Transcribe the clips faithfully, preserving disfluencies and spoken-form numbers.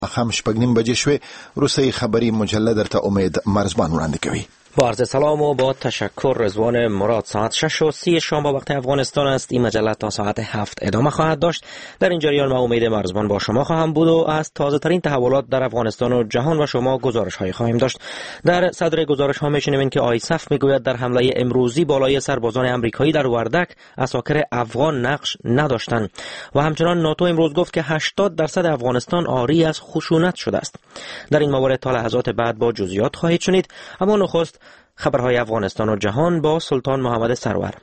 خم شپږ نیم بجې شوې. روسي خبری مجله درته امید مرزبان وړاندې کوي. با عرض سلام و با تشکر رضوان مراد. ساعت شش و سی شام با وقت افغانستان است. این مجله تا ساعت هفت ادامه خواهد داشت. در این جریان من امید مرزبان با شما خواهم بود و از تازه ترین تحولات در افغانستان و جهان و شما گزارش های خواهیم داشت. در صدر گزارش ها میشنوین که آیسف میگوید در حمله امروزی بالای سربازان امریکایی در وردک عساکر افغان نقش نداشتند و همچنان ناتو امروز گفت که هشتاد درصد افغانستان عاری از خشونت شده است. در این موارد تا لحظات بعد با جزئیات خواهید شنید، اما نخست خبرهای افغانستان و جهان با سلطان محمد سرور.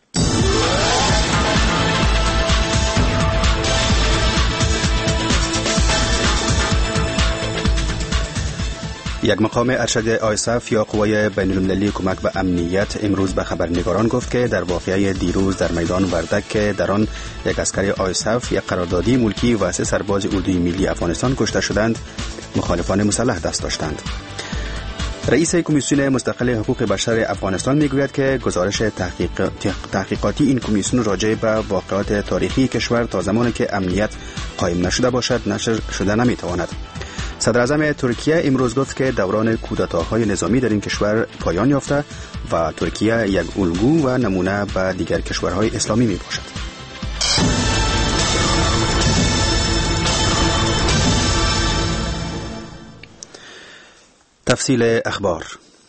یک مقام ارشد آیسف یا قوای بین المللی کمک به امنیت امروز به خبرنگاران گفت که در واقعه دیروز در میدان وردک که در آن یک عسکر آیسف، یک قراردادی ملکی و سه سرباز اردوی ملی افغانستان کشته شدند، مخالفان مسلح دست داشتند. رئیس کمیسیون مستقل حقوق بشر افغانستان میگوید که گزارش تحقیق تحقیقاتی این کمیسیون راجع به واقعات تاریخی کشور تا زمانی که امنیت قائم نشده باشد نشر شده نمیتواند. صدر اعظم ترکیه امروز گفت که دوران کودتاهای نظامی در این کشور پایان یافته و ترکیه یک الگو و نمونه به دیگر کشورهای اسلامی می باشد. تفصیل اخبار.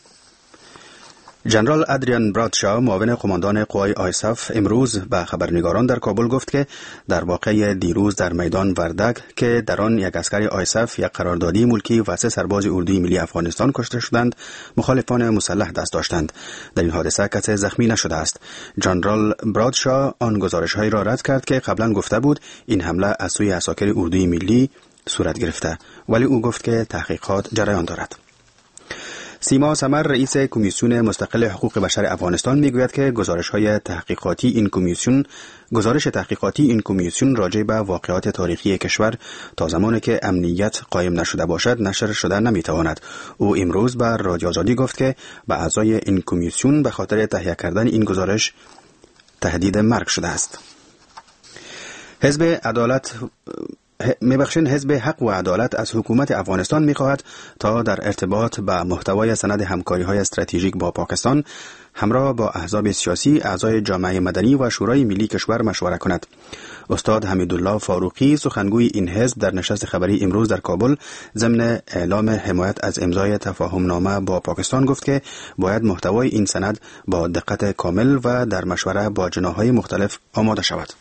جنرال ادریان برادشا، معاون قماندان قوای آیسف، امروز به خبرنگاران در کابل گفت که در واقعه دیروز در میدان وردک که در آن یک عسکر آیسف، یک قراردادی ملکی و سه سرباز اردوی ملی افغانستان کشته شدند، مخالفان مسلح دست داشتند. در این حادثه کسی زخمی نشده است. جنرال برادشا آن گزارش‌هایی را رد کرد که قبلا گفته بود این حمله از سوی عساکر اردوی ملی صورت گرفته، ولی او گفت که تحقیقات جریان دارد. سیما سمر، رئیس کمیسیون مستقل حقوق بشر افغانستان میگوید که گزارش‌های تحقیقاتی این کمیسیون گزارش تحقیقاتی این کمیسیون راجع به واقعات تاریخی کشور تا زمانی که امنیت قائم نشده باشد نشر شده نمیتواند. او امروز به رادیو آزادی گفت که به اعضای این کمیسیون به خاطر تهیه کردن این گزارش تهدید مرگ شده است. حزب عدالت میبخشین حزب حق و عدالت از حکومت افغانستان میخواهد تا در ارتباط با محتوای سند همکاری‌های استراتژیک با پاکستان همراه با احزاب سیاسی، اعضای جامعه مدنی و شورای ملی کشور مشوره کند. استاد حمیدالله فاروقی، سخنگوی این حزب، در نشست خبری امروز در کابل ضمن اعلام حمایت از امضای تفاهم نامه با پاکستان گفت که باید محتوای این سند با دقت کامل و در مشوره با جناح‌های مختلف آماده شود.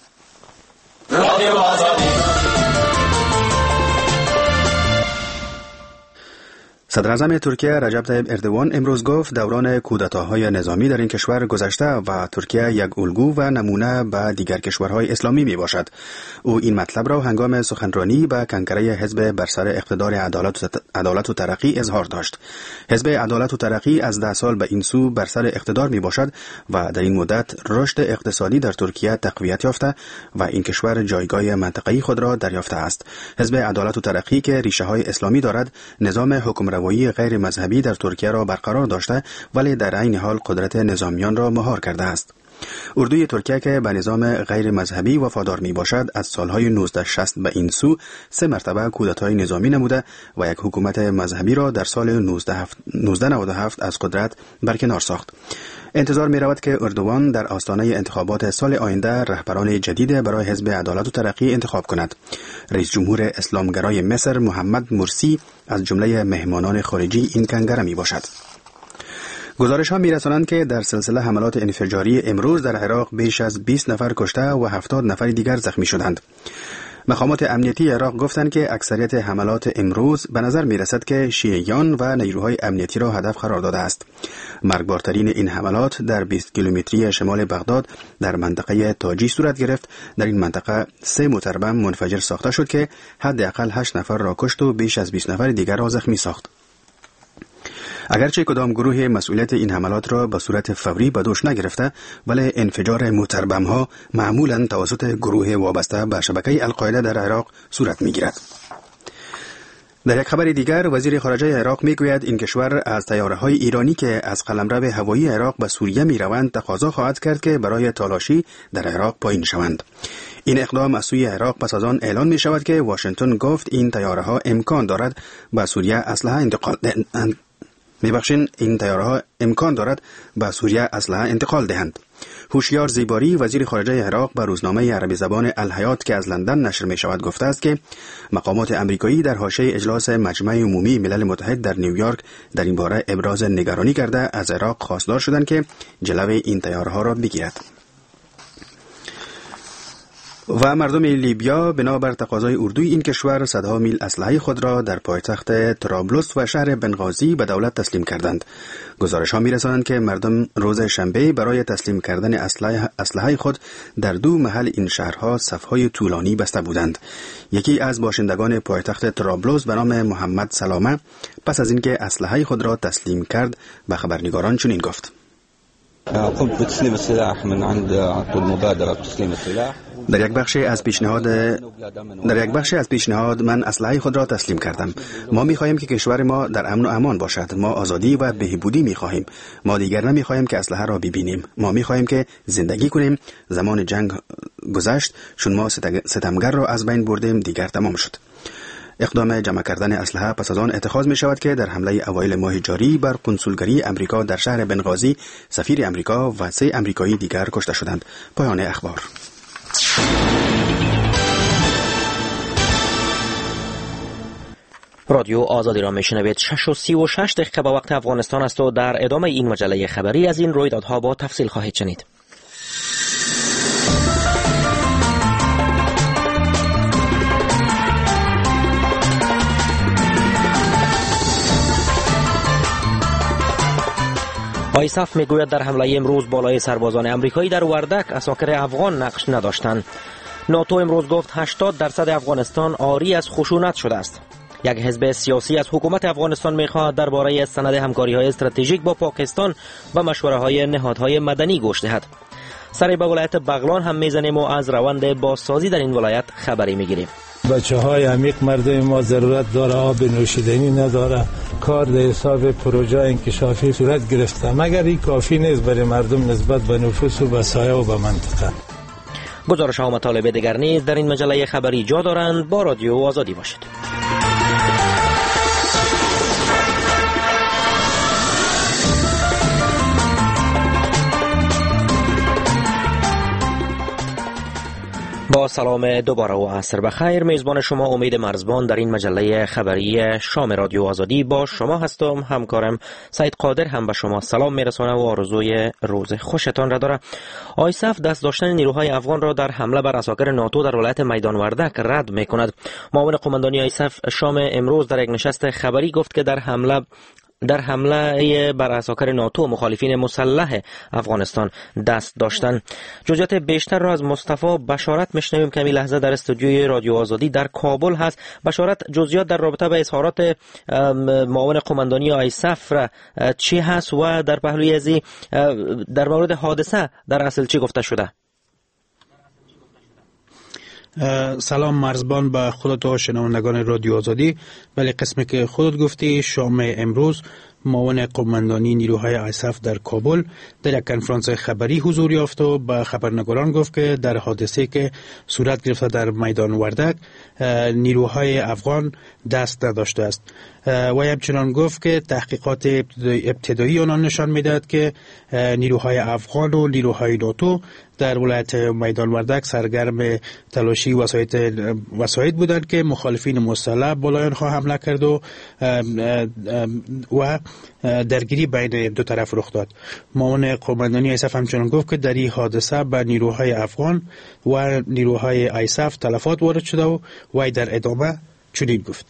صدر اعظم ترکیه رجب طیب اردوان امروز گفت دوران کودتاهای نظامی در این کشور گذشته و ترکیه یک الگو و نمونه به دیگر کشورهای اسلامی می باشد. او این مطلب را هنگام سخنرانی به کنگره حزب بر سر اقتدار عدالت و ترقی اظهار داشت. حزب عدالت و ترقی از ده سال به این سو بر سر اقتدار می باشد و در این مدت رشد اقتصادی در ترکیه تقویت یافته و این کشور جایگاه منطقه‌ای خود را دریافته است. حزب عدالت و ترقی که ریشه های اسلامی دارد، نظام حکم روایی غیر مذهبی در ترکیه را برقرار داشته ولی در عین حال قدرت نظامیان را مهار کرده است. اردوی ترکیه که به نظام غیر مذهبی وفادار می باشد از سالهای نوزده شصت به این سو سه مرتبه کودتای نظامی نموده و یک حکومت مذهبی را در سال نوزده نود و هفت از قدرت برکنار ساخت. انتظار می رود که اردوان در آستانه انتخابات سال آینده رهبران جدید برای حزب عدالت و ترقی انتخاب کند. رئیس جمهور اسلامگرای مصر محمد مرسی از جمله مهمانان خارجی این کنگره می باشد. گزارش ها می رسانند که در سلسله حملات انفجاری امروز در عراق بیش از بیست نفر کشته و هفتاد نفر دیگر زخمی شدند. مقامات امنیتی عراق گفتند که اکثریت حملات امروز به نظر می رسد که شیعیان و نیروهای امنیتی را هدف قرار داده است. مرگبارترین این حملات در بیست کیلومتری شمال بغداد در منطقه تاجی صورت گرفت. در این منطقه سه موتربم منفجر ساخته شد که حداقل هشت نفر را کشت و بیش از بیست نفر دیگر را زخمی ساخت. اگرچه کدام گروه مسئولیت این حملات را به صورت فوری به دوش نگرفته، ولی انفجار موتربم ها معمولاً توسط گروه وابسته به شبکه القاعده در عراق صورت می گیرد. در یک خبر دیگر، وزیر خارجه عراق میگوید این کشور از طیاره‌های ایرانی که از قلمرو هوایی عراق به سوریه میروند تقاضا خواهد کرد که برای تالاشی در عراق پایین شوند. این اقدام از سوی عراق پس از آن اعلان می شود که واشنگتن گفت این طیاره ها امکان دارد به سوریه اسلحه انتقال دهند. میبخشین این طیاره ها امکان دارد به سوریه اسلحه انتقال دهند. هوشیار زیباری وزیر خارجه عراق به روزنامه عربی زبان الحیات که از لندن نشر می شود گفته است که مقامات امریکایی در حاشیه اجلاس مجمع عمومی ملل متحد در نیویورک در این باره ابراز نگرانی کرده از عراق خواستار شدند که جلوی این طیاره ها را بگیرد. و مردم لیبیا بنابر تقاضای اردوی این کشور صدها میل اسلحه خود را در پایتخت طرابلس و شهر بنغازی به دولت تسلیم کردند. گزارش ها می‌رسانند که مردم روز شنبه برای تسلیم کردن اسلحه اسلحه خود در دو محل این شهرها صف‌های طولانی بسته بودند. یکی از باشندگان پایتخت طرابلس به نام محمد سلامه پس از اینکه اسلحه خود را تسلیم کرد به خبرنگاران چنین گفت: قمت بتسليم السلاح من عند عطوا المبادرة بتسليم السلاح. در یک بخش از پیشنهاد در یک بخش از پیشنهاد من اسلحه خود را تسلیم کردم. ما می‌خواهیم که کشور ما در امن و امان باشد. ما آزادی و بهبودی می‌خواهیم. ما دیگر نمی‌خواهیم که اسلحه را ببینیم. ما می‌خواهیم که زندگی کنیم. زمان جنگ گذشت، چون ما ستمگر را از بین بردیم دیگر تمام شد. اقدام جمع کردن اسلحه پس از آن اتخاذ می شود که در حمله اوایل ماه جاری بر قنسولگری امریکا در شهر بنغازی سفیر امریکا و سه امریکایی دیگر کشته شدند. پایان اخبار. رادیو آزادی را میشنوید. شش و سی و شش دقیقه به وقت افغانستان است و در ادامه این مجله خبری از این رویدادها با تفصیل خواهید شنید. آیساف میگوید در حمله امروز بالای سربازان امریکایی در وردک اساکر افغان نقش نداشتند. ناتو امروز گفت هشتاد درصد افغانستان عاری از خشونت شده است. یک حزب سیاسی از حکومت افغانستان میخواهد درباره سند همکاری‌های استراتژیک با پاکستان و مشوره‌های نهادهای مدنی گوش دهد. سری به ولایت بغلان هم میزنیم و از روند بازسازی در این ولایت خبری میگیریم. بچه های عمیق مردم ما ضرورت داره، آب نوشیدنی نداره، کار در حساب پروژه انکشافی صورت گرفته، مگر این کافی نیست برای مردم نسبت به نفوس و وسایل و به منطقه. گزارش ها و مطالب دیگر نیز در این مجله خبری جا دارند. با رادیو آزادی باشید. با سلام دوباره و عصر بخیر. میزبان شما امید مرزبان در این مجله خبری شام رادیو آزادی با شما هستم. همکارم سعید قادر هم به شما سلام میرسانه و آرزوی روز خوشتان را داره. آیساف دست داشتن نیروهای افغان را در حمله بر اساکر ناتو در ولایت میدان وردک رد میکند. معاون قماندانی آیساف شام امروز در یک نشست خبری گفت که در حمله در حمله بر اساکر ناتو مخالفین مسلح افغانستان دست داشتن. جزئیات بیشتر را از مصطفی بشارت میشنویم که این لحظه در استودیوی رادیو آزادی در کابل هست. بشارت، جزئیات در رابطه با اظهارات معاون قماندانی آیساف را چی هست و در پهلوی ازی در مورد حادثه در اصل چی گفته شده؟ سلام مرزبان به خودت و شنوندگان رادیو آزادی. ولی قسمی که خودت گفتی، شام امروز معاون قماندانی نیروهای آیساف در کابل در یک کنفرانس خبری حضور یافت و به خبرنگاران گفت که در حادثه که صورت گرفته در میدان وردک نیروهای افغان دست نداشته است و همچنان گفت که تحقیقات ابتدایی آنان نشان میدهد که نیروهای افغان و نیروهای ناتو در ولایت میدان وردک سرگرم تلاشی وسایط وسایط بودند که مخالفین مسلح بالای آنها حمله کرد و و درگیری بین دو طرف رخ داد. معاون قماندانی آیساف همچنان گفت که در این حادثه به نیروهای افغان و نیروهای آیساف تلفات وارد شده و وی در ادامه چنین گفت: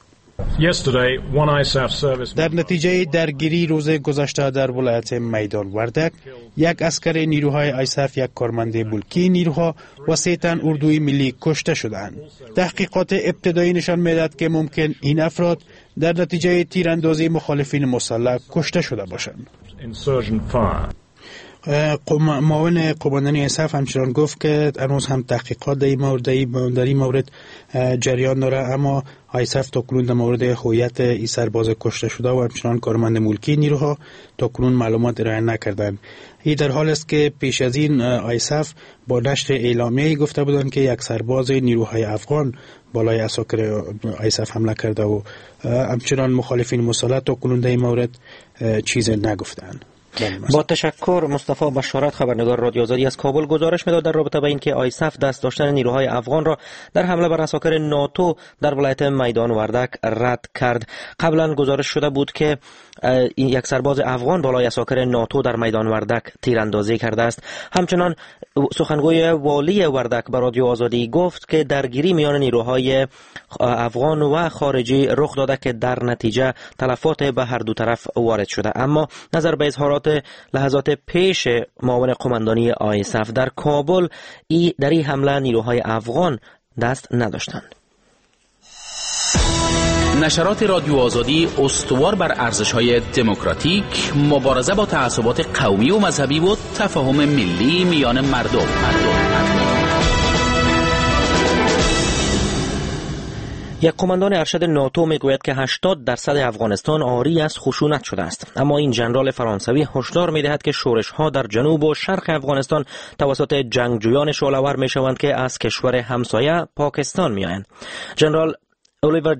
در نتیجه درگیری روز گذشته در ولایت میدان وردک یک اسکر نیروهای آیساف، یک کارمند ملکی نیروها و سه تن اردوی ملی کشته شدند. تحقیقات ابتدایی نشان میدهد که ممکن این افراد در نتیجه تیراندازی مخالفین مسلح کشته شده باشند. معاون قماندانی آیساف همچنان گفت که هنوز هم تحقیقات در این مورد در این مورد جریان داره، اما آیساف تا کنون در مورد هویت این سرباز کشته شده و همچنان کارمند ملکی نیروها تا کنون معلومات ارائه نکردند. این در حال است که پیش از این آیساف با نشر اعلامیه‌ای گفته بودند که یک سرباز نیروهای افغان بالای اساکر آیساف حمله کرده و همچنان مخالفین مسلح تا کنون در این مورد چیز نگفتند. با تشکر. مصطفی بشارت، خبرنگار رادیو آزادی از کابل، گزارش میداد در رابطه با اینکه آیساف دست داشتن نیروهای افغان را در حمله بر اساکر ناتو در ولایت میدان وردک رد کرد. قبلا گزارش شده بود که یک سرباز افغان بالای اساکر ناتو در میدان وردک تیراندازی کرده است. همچنان سخنگوی والی وردک به رادیو آزادی گفت که درگیری میان نیروهای افغان و خارجی رخ داده که در نتیجه تلفات به هر دو طرف وارد شده، اما نظر به اظهارات لحظات پیش معاون قماندانی آیساف در کابل، ای در این حمله نیروهای افغان دست نداشتند. نشرات رادیو آزادی استوار بر ارزش‌های دموکراتیک، مبارزه با تعصبات قومی و مذهبی و تفاهم ملی میان مردم. یک قماندان ارشد ناتو میگوید که هشتاد درصد افغانستان عاری از خشونت شده است، اما این ژنرال فرانسوی هشدار میدهد که شورش‌ها در جنوب و شرق افغانستان توسط جنگجویان شعله‌ور میشوند که از کشور همسایه پاکستان میآیند. ژنرال الیور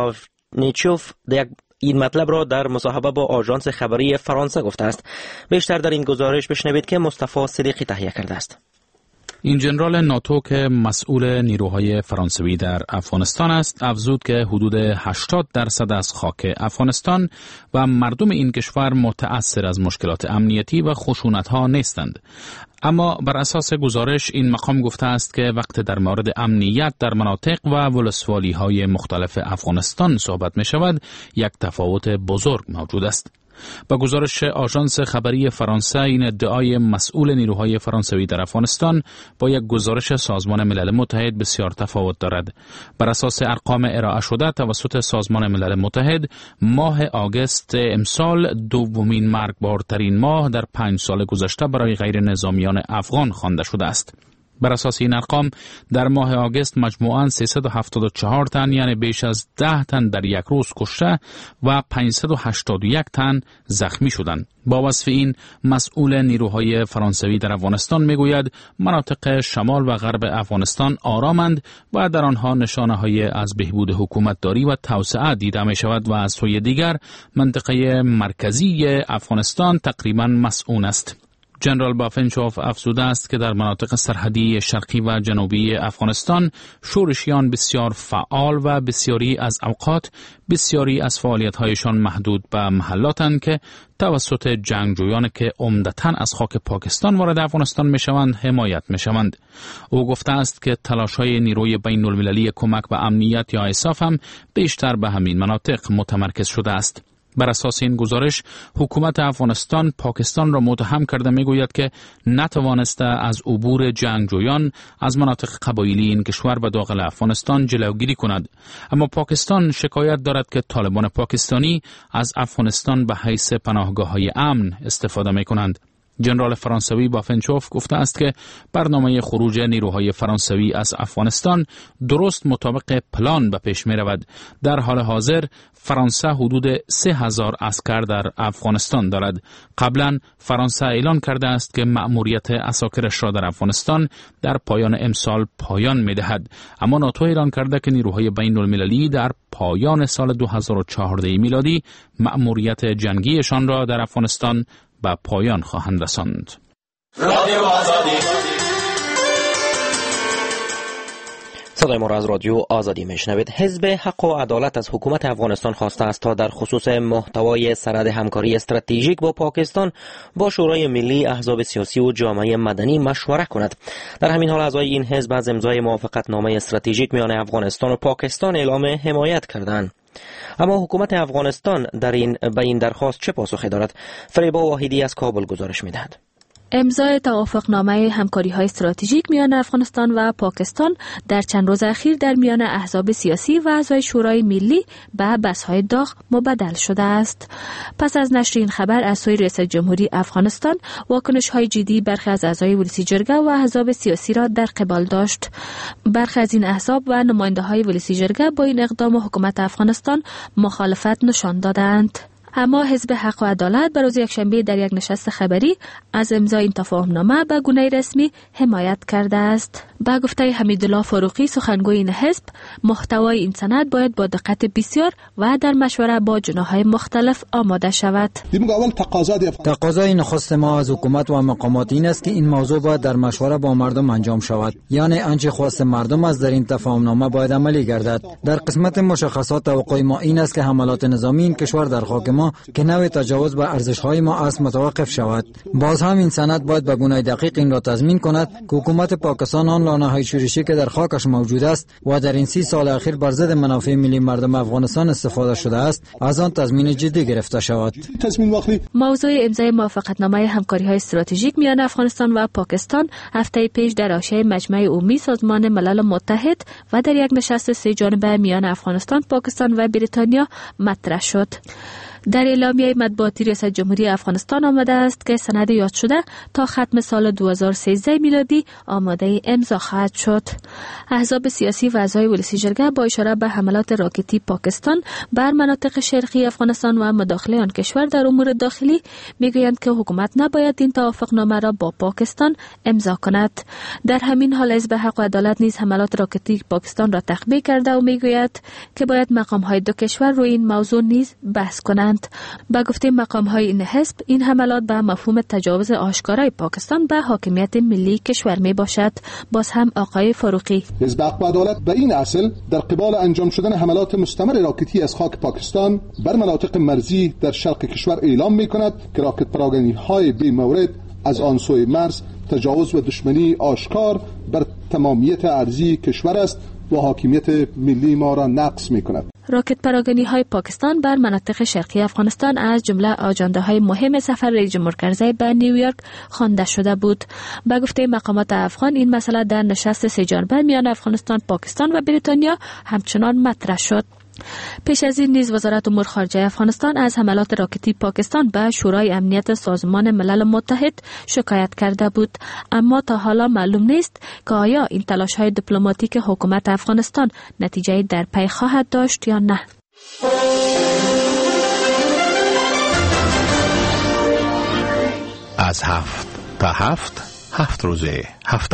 دباونیچوف این مطلب را در مصاحبه با آژانس خبری فرانسه گفته است. بیشتر در این گزارش بشنوید که مصطفی صدیقی تهیه کرده است. این ژنرال ناتو که مسئول نیروهای فرانسوی در افغانستان است، افزود که حدود هشتاد درصد از خاک افغانستان و مردم این کشور متأثر از مشکلات امنیتی و خشونت‌ها نیستند. اما بر اساس گزارش این مقام گفته است که وقت در مورد امنیت در مناطق و ولسوالی‌های مختلف افغانستان صحبت می شود، یک تفاوت بزرگ موجود است. با گزارش آژانس خبری فرانسه، این ادعای مسئول نیروهای فرانسوی در افغانستان با یک گزارش سازمان ملل متحد بسیار تفاوت دارد. بر اساس ارقام ارائه شده توسط سازمان ملل متحد، ماه آگوست امسال دومین مرگبارترین ماه در پنج سال گذشته برای غیر نظامیان افغان خوانده شده است. بر اساس این ارقام در ماه آگوست مجموعاً سیصد و هفتاد و چهار تن، یعنی بیش از ده تن در یک روز کشته و پانصد و هشتاد و یک تن زخمی شدند. با وصف این، مسئول نیروهای فرانسوی در افغانستان میگوید مناطق شمال و غرب افغانستان آرامند و در آنها نشانه‌های از بهبود حکومتداری و توسعه دیده می شود و از سوی دیگر منطقه مرکزی افغانستان تقریباً مسئول است. ژنرال بافنچوف افزوده است که در مناطق سرحدی شرقی و جنوبی افغانستان شورشیان بسیار فعال و بسیاری از اوقات بسیاری از فعالیت‌هایشان محدود به محلاتند که توسط جنگجویان که عمدتاً از خاک پاکستان وارد افغانستان میشوند حمایت میشوند. او گفته است که تلاش‌های نیروی بین المللی کمک به امنیت یا آیساف هم بیشتر به همین مناطق متمرکز شده است. بر اساس این گزارش، حکومت افغانستان پاکستان را متهم کرده میگوید که نتوانسته از عبور جنگجویان از مناطق قبایلی این کشور به داخل افغانستان جلوگیری کند. اما پاکستان شکایت دارد که طالبان پاکستانی از افغانستان به حیث پناهگاه‌های امن استفاده میکنند. ژنرال فرانسوی بافنچوف گفته است که برنامه خروج نیروهای فرانسوی از افغانستان درست مطابق پلان به پیش می رود. در حال حاضر فرانسه حدود سه هزار عسکر در افغانستان دارد. قبلا فرانسه اعلان کرده است که مأموریت عساکرش را در افغانستان در پایان امسال پایان می دهد. اما ناتو اعلان کرده که نیروهای بین المللی در پایان سال دو هزار و چهارده میلادی مأموریت جنگیشان را در افغانستان به پایان خواهند رساند. رادیو آزادی. صدای ما را از رادیو آزادی میشنوید. حزب حق و عدالت از حکومت افغانستان خواسته است تا در خصوص محتوای سند همکاری استراتژیک با پاکستان با شورای ملی، احزاب سیاسی و جامعه مدنی مشوره کند. در همین حال اعضای این حزب از امضای موافقتنامه استراتژیک میان افغانستان و پاکستان اعلام حمایت کردند. اما حکومت افغانستان در این به این درخواست چه پاسخی دارد؟ فریبا واحدی از کابل گزارش میدهد. امضای توافقنامه همکاری‌های استراتژیک میان افغانستان و پاکستان در چند روز اخیر در میان احزاب سیاسی و اعضای شورای ملی به بحث‌های داغ مبدل شده است. پس از نشر این خبر از سوی ریاست جمهوری افغانستان واکنش‌های جدی برخی از اعضای ولسی جرگه و احزاب سیاسی را در قبال داشت. برخی از این احزاب و نماینده‌های ولسی جرگه با این اقدام حکومت افغانستان مخالفت نشان دادند. اما حزب حق و عدالت بر روز یکشنبه در یک نشست خبری از امضای این تفاهمنامه به گونه رسمی حمایت کرده است. با گفته حمیدالله فاروقی سخنگوی این حزب، محتوای این سند باید با دقت بسیار و در مشوره با جناح‌های مختلف آماده شود. تقاضای نخست ما از حکومت و مقامات این است که این موضوع باید در مشوره با مردم انجام شود، یعنی آنچه خواست مردم است در این تفاهمنامه باید عملی گردد. در قسمت مشخصات توقع ما این است که حملات نظامی این کشور در خاک ما که نوع تجاوز بر ارزش‌های ما است متوقف شود. باز هم این سند باید به گونه دقیق این را تضمین کند که حکومت پاکستان آن لانه‌های شورشی که در خاکش موجود است و در این سی سال اخیر بر ضد منافع ملی مردم افغانستان استفاده شده است، از آن تضمین جدی گرفته شود. موضوع امضای موافقتنامه همکاری‌های استراتژیک میان افغانستان و پاکستان هفته پیش در حاشیه مجمع عمومی سازمان ملل متحد و در یک نشست سه جانبه میان افغانستان، پاکستان و بریتانیا مطرح شد. در اعلامیه مطبوعاتی ریاست جمهوری افغانستان آمده است که سند یاد شده تا ختم سال دو هزار و سیزده میلادی آماده امضا خواهد شد. احزاب سیاسی و اعضای ولسی جرگه با اشاره به حملات راکتی پاکستان بر مناطق شرقی افغانستان و مداخله آن کشور در امور داخلی میگویند که حکومت نباید این توافقنامه را با پاکستان امضا کند. در همین حال حزب حق و عدالت نیز حملات راکتی پاکستان را تخبیه کرده و میگوید که باید مقام‌های دو کشور روی این موضوع نیز بحث کنند. با گفته مقام‌های این حزب، این حملات به مفهوم تجاوز آشکارای پاکستان به حاکمیت ملی کشور می باشد. باز هم آقای فاروقی: حزب حق و عدالت به این اصل در قبال انجام شدن حملات مستمر راکتی از خاک پاکستان بر مناطق مرزی در شرق کشور اعلام می کند که راکت پراگندی‌های بی مورد از آن سوی مرز تجاوز و دشمنی آشکار بر تمامیت ارضی کشور است و حاکمیت ملی ما را نقض می کند. راکت پراگندی های پاکستان بر مناطق شرقی افغانستان از جمله آجنده های مهم سفر رئیس جمهور کرزی به نیویورک خوانده شده بود. به گفته مقامات افغان، این مسئله در نشست سه جانبه میان افغانستان، پاکستان و بریتانیا همچنان مطرح شد. پیش از این نیز وزارت امور خارجه افغانستان از حملات راکتی پاکستان به شورای امنیت سازمان ملل متحد شکایت کرده بود، اما تا حالا معلوم نیست که آیا این تلاش‌های دیپلماتیک حکومت افغانستان نتیجه در پی خواهد داشت یا نه. از هفت تا هفت هفت روزه هفته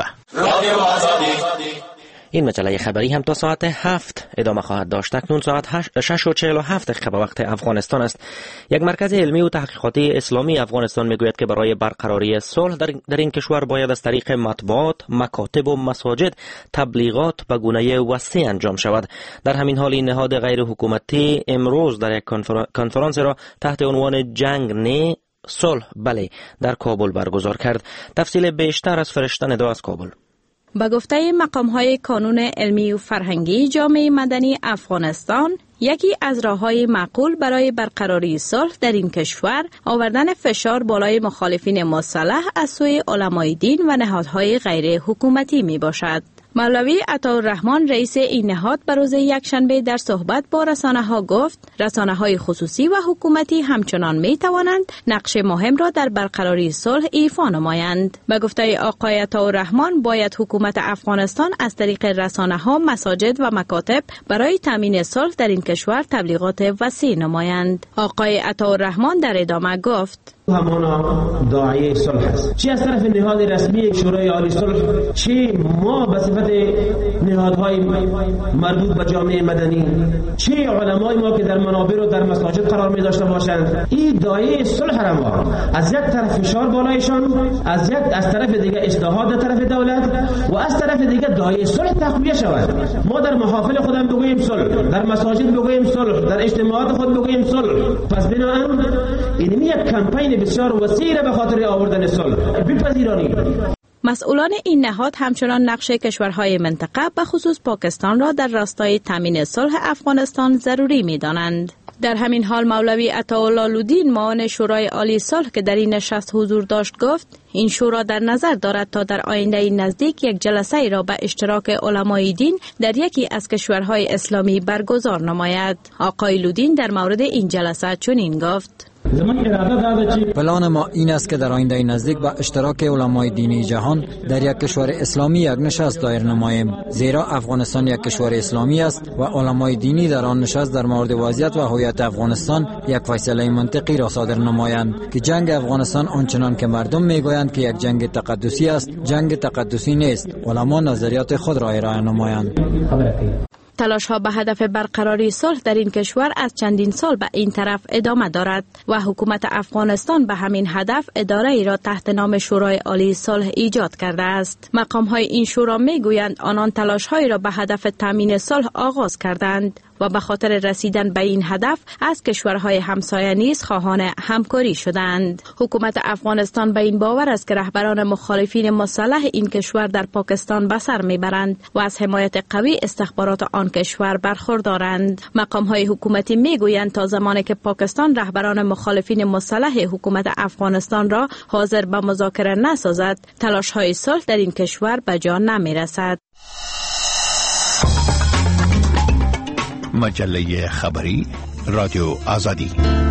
این مجله خبری هم تا ساعت هفت ادامه خواهد داشت. اکنون ساعت شش و چهل و هفت دقیقه به وقت افغانستان است. یک مرکز علمی و تحقیقاتی اسلامی افغانستان میگوید که برای برقراری صلح در, در این کشور باید از طریق مطبوعات، مکاتب و مساجد تبلیغات به گونه وسیع انجام شود. در همین حال این نهاد غیر حکومتی امروز در یک کنفرانس را تحت عنوان جنگ نه صلح بله در کابل برگزار کرد. تفصیل بیشتر از فرشته ندا از کابل. با گفته مقام‌های کانون علمی و فرهنگی جامعه مدنی افغانستان، یکی از راه‌های معقول برای برقراری صلح در این کشور آوردن فشار بالای مخالفین مسلح از سوی علمای دین و نهادهای غیر حکومتی می باشد. مولوی عطاالرحمن رئیس این نهاد بر روز یکشنبه در صحبت با رسانه‌ها گفت رسانه‌های خصوصی و حکومتی همچنان می‌توانند نقش مهم را در برقراری صلح ایفا نمایند. به گفته آقای عطاالرحمن باید حکومت افغانستان از طریق رسانه‌ها، مساجد و مکاتب برای تامین صلح در این کشور تبلیغات وسیع نمایند. آقای عطاالرحمن در ادامه گفت همانا داعیه صلح است، چه از طرف نهاد رسمی شورای عالی صلح، چه ما به صفت نهادهای مربوط به جامعه مدنی، چه علمای ما که در منابر و در مساجد قرار می داشته باشند، این داعیه صلح را ما از یک طرف فشار بالایشان، از یک از طرف دیگه اجتهاد در طرف دولت و از طرف دیگه داعیه صلح تقویه شود. ما در محافل خودم بگوییم صلح، در مساجد بگوییم صلح، در اجتماعات خود بگوییم صلح. پس بنابراین این یک کمپین بسیار وسیع به خاطر آوردن صلح بپذیرانی. مسئولان این نهاد همچنان نقش کشورهای منطقه به خصوص پاکستان را در راستای تامین صلح افغانستان ضروری می دانند. در همین حال مولوی عطاالله لودین معاون شورای عالی صلح که در این نشست حضور داشت گفت این شورا در نظر دارد تا در آینده نزدیک یک جلسه ای را به اشتراک علمای دین در یکی از کشورهای اسلامی برگزار نماید. آقای لودین در مورد این جلسه چنین گفت: پلان ما این است که در آینده نزدیک با اشتراک علمای دینی جهان در یک کشور اسلامی یک نشست دایر نماییم، زیرا افغانستان یک کشور اسلامی است و علمای دینی در آن نشست در مورد وضعیت و هویت افغانستان یک فیصله منطقی را صادر نمایند که جنگ افغانستان آنچنان که مردم میگویند که یک جنگ تقدسی است، جنگ تقدسی نیست. علما نظریات خود را ارائه نمایند. تلاش ها به هدف برقراری صلح در این کشور از چندین سال به این طرف ادامه دارد و حکومت افغانستان به همین هدف اداره ای را تحت نام شورای عالی صلح ایجاد کرده است. مقام های این شورا می گویند آنان تلاش هایی را به هدف تامین صلح آغاز کردند و به خاطر رسیدن به این هدف از کشورهای همسایه نیز خواهان همکاری شدند. حکومت افغانستان به این باور است که رهبران مخالفین مسلح این کشور در پاکستان به سر میبرند و از حمایت قوی استخبارات آن کشور برخوردارند. مقام های حکومتی میگویند تا زمانی که پاکستان رهبران مخالفین مسلح حکومت افغانستان را حاضر به مذاکره نسازد، تلاش های صلح در این کشور به جا نمیرسد. مجله خبری رادیو آزادی.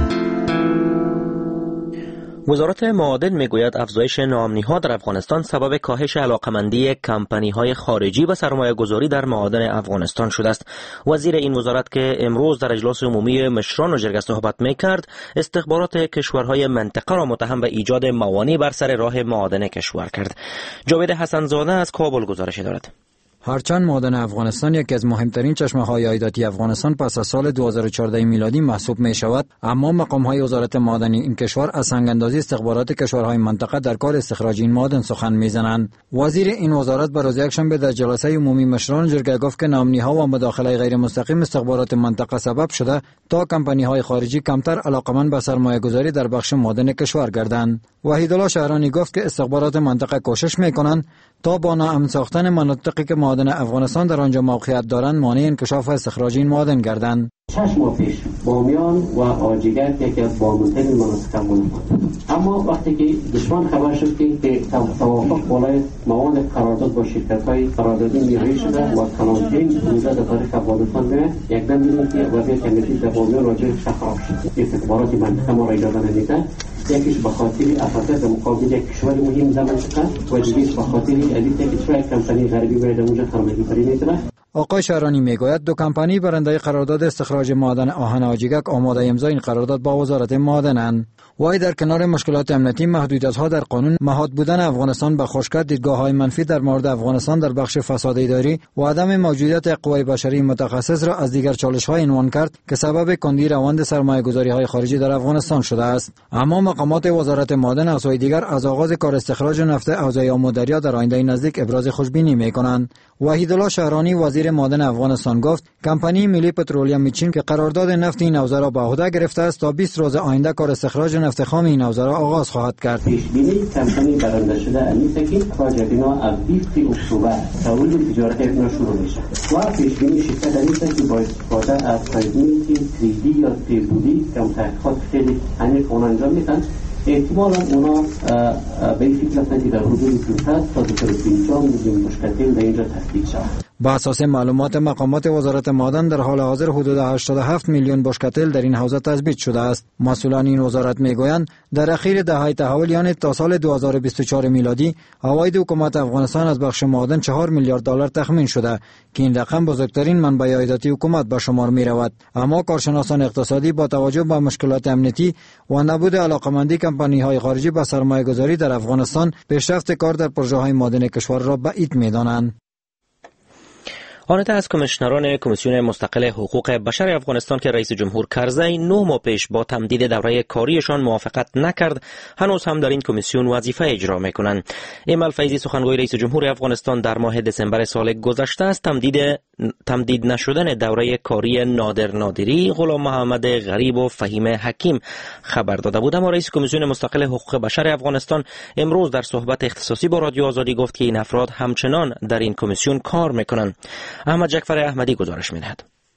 وزارت معادن میگوید افزایش ناامنی‌ها در افغانستان سبب کاهش علاقمندی کمپانی‌های خارجی به سرمایه‌گذاری در معادن افغانستان شده است. وزیر این وزارت که امروز در اجلاس عمومی مشران و جرگه صحبت می‌کرد، استخبارات کشورهای منطقه را متهم به ایجاد موانع بر سر راه معادن کشور کرد. جاوید حسن‌زاده از کابل گزارش دارد. هرچند معادن افغانستان یکی از مهمترین چشمه‌های عایداتی افغانستان پس از سال دو هزار و چهارده میلادی محسوب می شود، اما مقام‌های وزارت معادنی این کشور از سنگ‌اندازی استخبارات کشورهای منطقه در کار استخراج این معادن سخن می‌زنند. وزیر این وزارت بر روز یکشنبه در جلسه عمومی مشران جرگه گفت که ناامنی‌ها و مداخله غیر مستقیم استخبارات منطقه سبب شده تا کمپانی‌های خارجی کمتر علاقمند به سرمایه‌گذاری در بخش معادن کشور گردند. وحیدالله شهرانی گفت که استخبارات منطقه کوشش می‌کنند تا با ناامن ساختن مناطقی که معادن افغانستان در آنجا موقعیت دارند مانع انکشاف و استخراج این معادن گردند. شش ماه پیش بامیان و آجیگر یکی از بامونترین مناطق افغانستان بود، اما وقتی که دشمن خبر شد که توافق بالای مواد قرارداد با شرکت‌های قراردادی نیرویی شده و کلانترین روزه در تاریخ افغانستان میره، یکدم دیدیم که وضعیت امنیتی در بامیان راجع به خراب شد. استخبارات منطقه ما را اجازه نمیده، یکیش به خاطر اساسات مقابل یک کشور مهم زمان شده و دیگه‌اش به خاطر اینکه کشور کمپانی غربی میره اونجا سرمایه‌گذاری میکنه. آقای شهرانی میگوید دو کمپانی برنده قرارداد استخراج معادن آهن آجیگک آماده امضای این قرارداد با وزارت معادن‌اند. وای در کنار مشکلات امنیتی، محدودیت‌ها در قانون، مهاد بودن افغانستان به خشکت، دیدگاه‌های منفی در مورد افغانستان در بخش فساد اداری و عدم موجودیت قوای بشری متخصص را از دیگر چالش‌های عنوان کرد که سبب کندی روند سرمایه‌گذاری‌های خارجی در افغانستان شده است. اما مقامات وزارت معادن از سوی دیگر از آغاز کار استخراج نفت اوضاع آمودریا در آینده نزدیک ابراز خوشبینی می‌کنند. وحیدالله شهرانی وزیر معادن افغانستان گفت کمپانی ملی پترولیم چین که قرارداد نفت این حوزه را به عهده گرفته است تا بیست روز آینده کار استخراج نفت خام این حوزه را آغاز خواهد کرد. پیش بینی کمپانی برنده شده امیسه که اخراج اینا از بیست اکتبر تولید تجارت اینا شروع میشه و پیش بینی شرکت امیسه که با استفاده از تکنیک تری دی یا تری دی که تحقیقات خیلی عمیق اون انجام میدن، احتمالاً اونا به این فکر هستند که در حدود پانصد تا دویست و پنجاه میلیون بشکتیل در اینجا تصدیق شود. با اساس معلومات مقامات وزارت معادن در حال حاضر حدود هشتاد و هفت میلیون بشکتیل در این حوزه تثبیت شده است. مسئولان این وزارت میگویند در اخیر دهه تحول یعنی تا سال دو هزار و بیست و چهار میلادی عواید حکومت افغانستان از بخش معادن چهار میلیارد دلار تخمین شده که این رقم بزرگترین منبع عایداتی حکومت به شمار می رود. اما کارشناسان اقتصادی با توجه به مشکلات امنیتی و نبود علاقمندی کمپانی‌های خارجی به سرمایه‌گذاری در افغانستان پیشرفت کار در پروژه‌های معادن کشور را بعید می‌دانند. آنت از کمیشنران کمیسیون مستقل حقوق بشر افغانستان که رئیس جمهور کرزی نه ماه پیش با تمدید دوره کاریشان موافقت نکرد، هنوز هم در این کمیسیون وظیفه اجرا میکنند. ایمل فیضی سخنگوی رئیس جمهور افغانستان در ماه دسامبر سال گذشته از تمدید تمدید نشدن دوره کاری نادر نادری، غلام محمد غریب و فهیم حکیم خبر داده بود. اما رئیس کمیسیون مستقل حقوق بشر افغانستان امروز در صحبت اختصاصی با رادیو آزادی گفت که این افراد همچنان در این کمیسیون کار میکنند. احمد جعفر احمدی گزارش می‌دهد.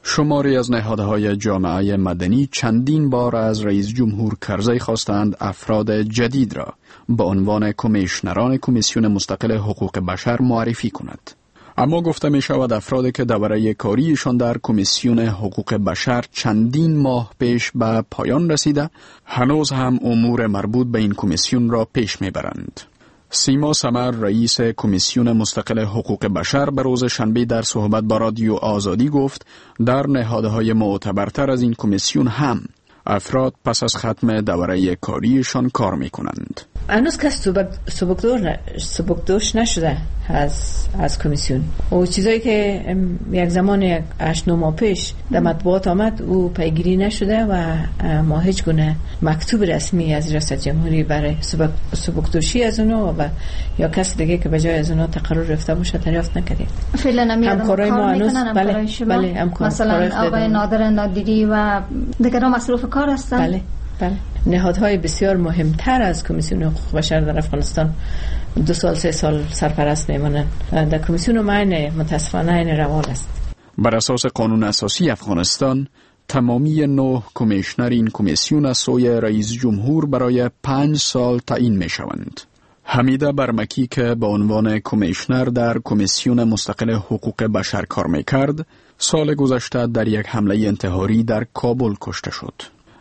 شماری از نهادهای جامعه مدنی چندین بار از رئیس جمهور کرزی خواستند افراد جدید را به عنوان کمیشنران کمیسیون مستقل حقوق بشر معرفی کند. اما گفته می شود افرادی که دوره کاریشان در کمیسیون حقوق بشر چندین ماه پیش به پایان رسیده، هنوز هم امور مربوط به این کمیسیون را پیش می برند. سیما سمر رئیس کمیسیون مستقل حقوق بشر به روز شنبه در صحبت با رادیو آزادی گفت در نهادهای معتبرتر از این کمیسیون هم افراد پس از ختم دوره کاریشان کار می کنند. هنوز کس سبکدور سبکدوش نشده از از کمیسیون و چیزایی که یک زمان یک هشت نه ماه پیش در مطبوعات آمد او پیگیری نشده و ما هیچ گونه مکتوب رسمی از ریاست جمهوری برای سبک سبکدوشی از اونو و یا کس دیگه که بجای از اونو تقرر رفته باشه دریافت نکردیم. فعلا همکارای ما هنوز بله بله همکار مثلا آقای نادر نادری و دیگران مصروف کار هستن. بله بله نهادهای بسیار مهمتر از کمیسیون حقوق بشر در افغانستان دو سال سه سال سرپرست میمونن. در کمیسیون معین متاسفانه این روال است. بر اساس قانون اساسی افغانستان تمامی نه کمیشنر این کمیسیون از سوی رئیس جمهور برای پنج سال تعیین می شوند. حمیده برمکی که به عنوان کمیشنر در کمیسیون مستقل حقوق بشر کار می کرد، سال گذشته در یک حمله انتحاری در کابل کشته شد.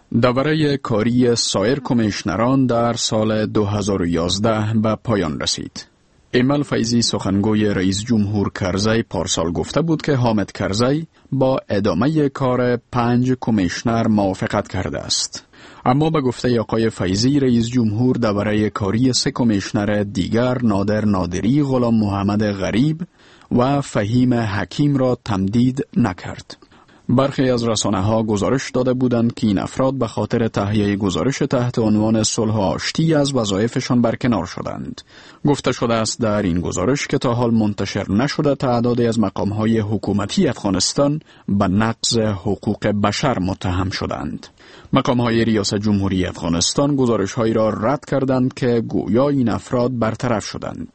دوره کاری سایر کمیشنران در سال دو هزار و یازده به پایان رسید. ایمل فیضی سخنگوی رئیس جمهور کرزی پارسال گفته بود که حامد کرزی با ادامه کار پنج کمیشنر موافقت کرده است. اما به گفته آقای فیضی رئیس جمهور دوره کاری سه کمیشنر دیگر نادر نادری، غلام محمد غریب و فهیم حکیم را تمدید نکرد. برخی از رسانه‌ها گزارش داده بودند که این افراد به خاطر تهیه گزارش تحت عنوان صلح و آشتی از وظایفشان برکنار شدند. گفته شده است در این گزارش که تا حال منتشر نشده تعدادی از مقام‌های حکومتی افغانستان به نقض حقوق بشر متهم شدند. مقام‌های ریاست جمهوری افغانستان گزارش‌هایی را رد کردند که گویا این افراد برطرف شدند.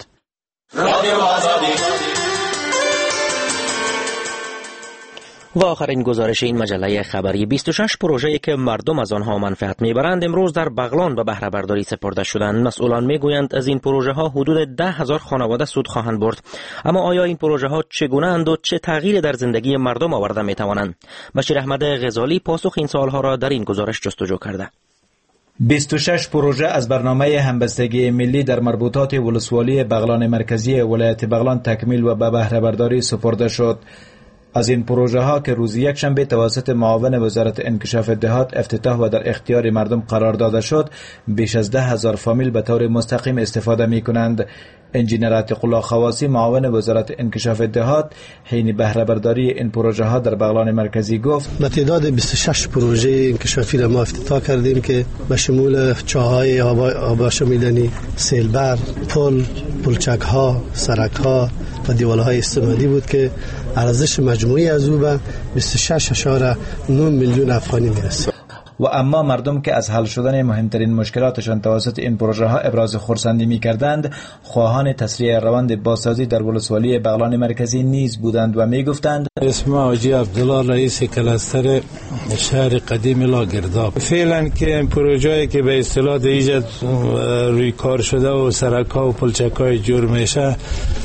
و آخرین گزارش این مجله خبری بیست و شش پروژه‌ای که مردم از آنها منفعت میبرند امروز در بغلان به بهره برداری سپرده شدند. مسئولان میگویند از این پروژه ها حدود ده هزار خانواده سود خواهند برد. اما آیا این پروژه ها چگونه اند و چه تغییری در زندگی مردم آورده میتوانند؟ بشیر احمد غزالی پاسخ این سوالها را در این گزارش جستجو کرده. بیست و شش پروژه از برنامه همبستگی ملی در مربوطات ولسوالی بغلان مرکزی ولایت بغلان تکمیل و به بهره برداری سپرده شد. از این پروژه ها که روز یک شنبه توسط معاون وزارت انکشاف دهات افتتاح و در اختیار مردم قرار داده شد، بیش از ده هزار فامیل به طور مستقیم استفاده می کنند. انجینر عتیق الله خواسی معاون وزارت انکشاف دهات حین بهره برداری این پروژه ها در بغلان مرکزی گفت به تعداد بیست و شش پروژه انکشافی را ما افتتاح کردیم که به شمول چاهای آب شمیدنی، سیلبر، پل، پلچک ها، سرک ها و دیوال های استنادی بود که ارزش مجموعی از او به بیست و شش اشاره نه میلیون افغانی میرسه. و اما مردم که از حل شدن مهمترین مشکلاتشان توسط این پروژه ها ابراز خرسندی می کردند، خواهان تسریع روند بازسازی در ولسوالی بغلان مرکزی نیز بودند و می گفتند اسم حاجی عبدالله رئیس کلستر شهر قدیم لاگرداب. فعلا که این پروژه‌ای که به اصطلاح ایجاد روی کار شده و سرک‌ها و پلچک‌های جور میشه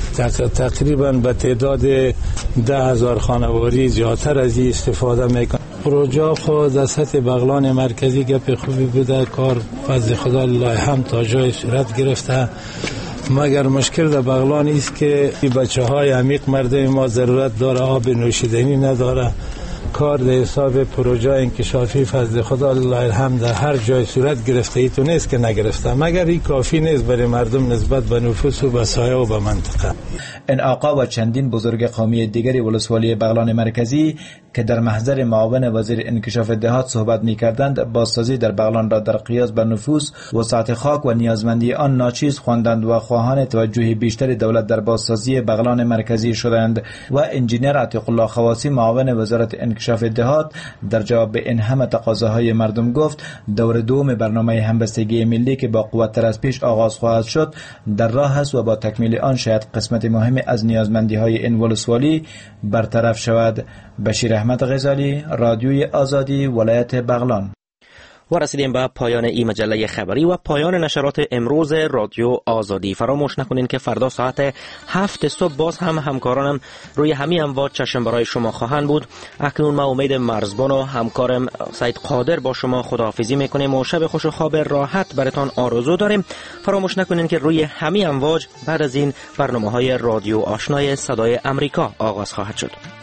تقریبا به تعداد ده هزار خانواری زیادتر از این استفاده میکنه. پروژه خود در سطح بغلان مرکزی گپ خوبی بوده، کار فضل خدا لله هم تا جای صورت گرفته، مگر مشکل در بغلان است که بچه های عمیق مردم ما ضرورت داره، آب نوشیدنی نداره. کار در حساب پروژه انکشافی فضل خدا لله الحمد در هر جای صورت گرفته، ای تو نیست که نگرفته، مگر این کافی نیست برای مردم نسبت به نفوس و به سایه و به منطقه. این آقا و چندین بزرگ قومی دیگری ولسوالی بغلان مرکزی که در محضر معاون وزیر انکشاف دهات صحبت می کردند، بازسازی در بغلان را در قیاس بر نفوس، وسعت خاک و نیازمندی آن ناچیز خواندند و خواهان توجه بیشتر دولت در بازسازی بغلان مرکزی شدند. و انجینر عتیق الله خواسی معاون وزارت انکشاف انکشاف اتحاد در جواب به این همه تقاضاهای مردم گفت دور دوم برنامه همبستگی ملی که با قوت‌تر از پیش آغاز خواهد شد در راه است و با تکمیل آن شاید قسمت مهمی از نیازمندی‌های این ولسوالی برطرف شود. بشیر احمد غزالی، رادیوی آزادی، ولایت بغلان. و رسیدیم به پایان این مجله خبری و پایان نشرات امروز رادیو آزادی. فراموش نکنین که فردا ساعت هفت صبح باز هم همکارانم روی همین امواج چشم برای شما خواهند بود. اکنون ما امید مرزبان و همکارم سید قادر با شما خداحافظی میکنیم و شب خوش و خواب راحت براتان آرزو داریم. فراموش نکنین که روی همین امواج بعد از این برنامه‌های رادیو آشنای صدای امریکا آغاز خواهد شد.